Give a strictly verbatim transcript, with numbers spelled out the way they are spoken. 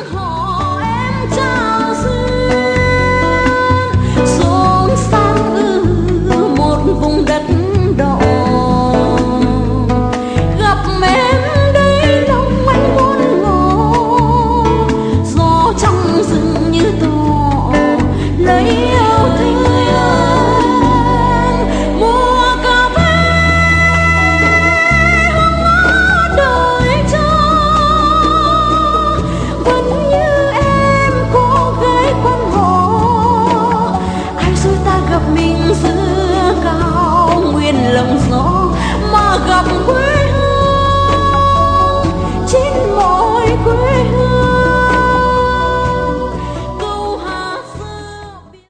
họ em trao duyên xôn sang ư một vùng đất đỏ. Gặp em đây lòng anh muốn ngỏ, gió trong rừng như tỏ lấy yêu thương. Mùa cà phê hương ngỡ đời cho, vẫn như em cô gái quan họ. Ai rồi ta gặp mình giữa cao nguyên lồng gió mà gặp quê